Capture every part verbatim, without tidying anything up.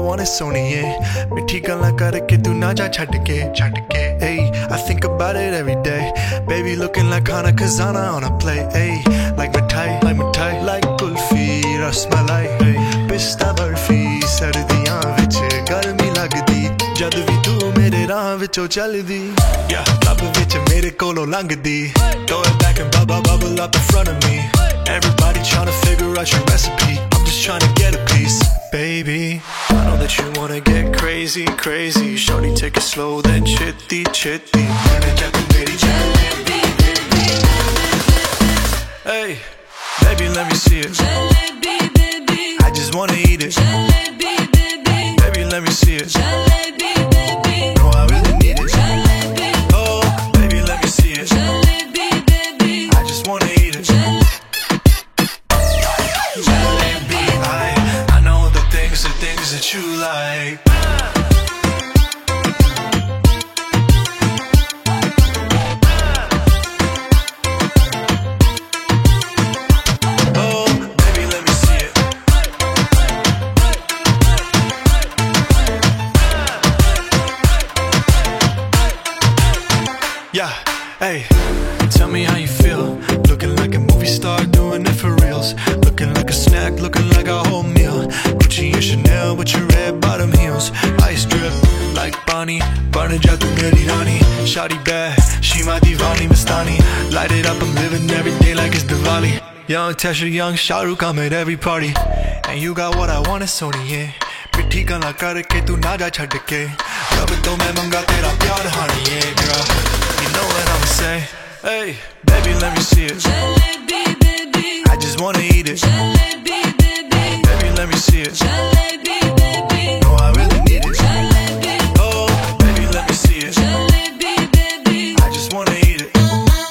want is सोनिए मिठी गल्लां करके तू ना जा छड्ड के छड्ड के hey I think about it every day baby looking like Hana Kazana on a play hey like mithai like mithai like kulfi rasmalai hey pista barfi sardiyan vich garmi lagdi jad vi tu mere raah vichon chaldi yeah love vich mere kolo langdi throw it back and bubble bubble up in front of me everybody trying to figure out your recipe I'm just trying to get a piece baby I know that you wanna get crazy crazy shorty take it slow then chitty chitty hey baby let me see it Jalebi baby I just wanna eat it Jalebi baby baby let me see it Jalebi baby no I really need it Jalebi oh baby let me see it Jalebi baby I just wanna eat it Jalebi I I know the things the things that you like yeah, hey, tell me how you feel. Looking like a movie star, doing it for reals. Looking like a snack, looking like a whole meal. Gucci and Chanel with your red bottom heels. Ice drip like Bonnie, burn ja tu meri rani. Shawty bad, she my divani Mastani. Light it up, I'm living every day like it's Diwali. Young Tesha, young Shah Rukh, I'm at every party. And you got what I want, it's Sony, मिठी गल्लां करके तू ना जा छड्ड के रब तो मैं मंगा तेरा प्यार हानी है girl you know what I'ma say hey baby let me see it Jalebi baby I just wanna eat it Jalebi baby baby let me see it Jalebi baby no I really need it Jalebi oh baby let me see it Jalebi baby I just wanna eat it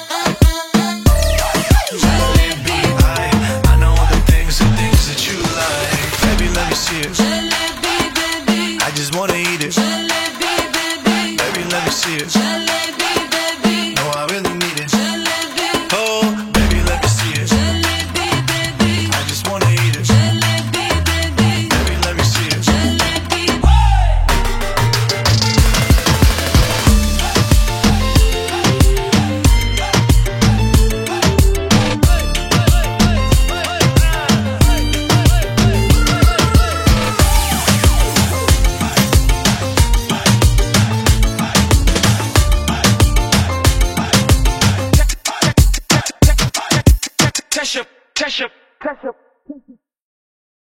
Jalebi I I know the things the things that you like baby let me see it I just wanna eat it Jalebi baby baby let me see it Jalebi baby no I really need it Jalebi oh baby let me see it Jalebi baby I just wanna eat it Jalebi baby baby let me see it Jalebi Tesha, Tesha, Tesha.